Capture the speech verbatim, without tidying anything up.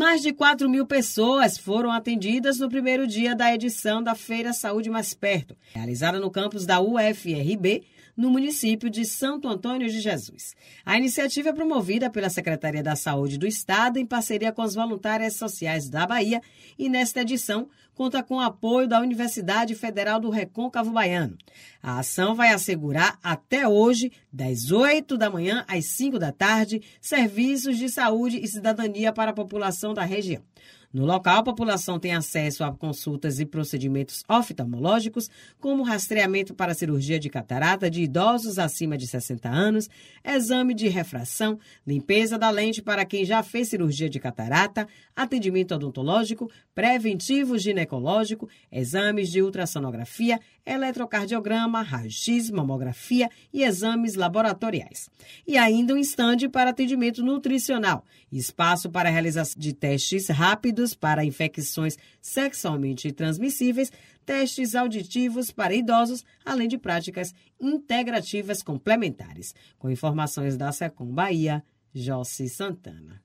Mais de quatro mil pessoas foram atendidas no primeiro dia da edição da Feira Saúde Mais Perto, realizada no campus da U F R B, no município de Santo Antônio de Jesus. A iniciativa é promovida pela Secretaria da Saúde do Estado em parceria com as voluntárias sociais da Bahia e, nesta edição, conta com o apoio da Universidade Federal do Recôncavo Baiano. A ação vai assegurar até hoje, das oito da manhã às cinco da tarde, serviços de saúde e cidadania para a população da região. No local, a população tem acesso a consultas e procedimentos oftalmológicos, como rastreamento para cirurgia de catarata de idosos acima de sessenta anos, exame de refração, limpeza da lente para quem já fez cirurgia de catarata, atendimento odontológico, preventivo ginecológico, exames de ultrassonografia, eletrocardiograma, raio-x, mamografia e exames laboratoriais. E ainda um estande para atendimento nutricional, espaço para realização de testes rápidos para infecções sexualmente transmissíveis, testes auditivos para idosos, além de práticas integrativas complementares. Com informações da Secom Bahia, Jossi Santana.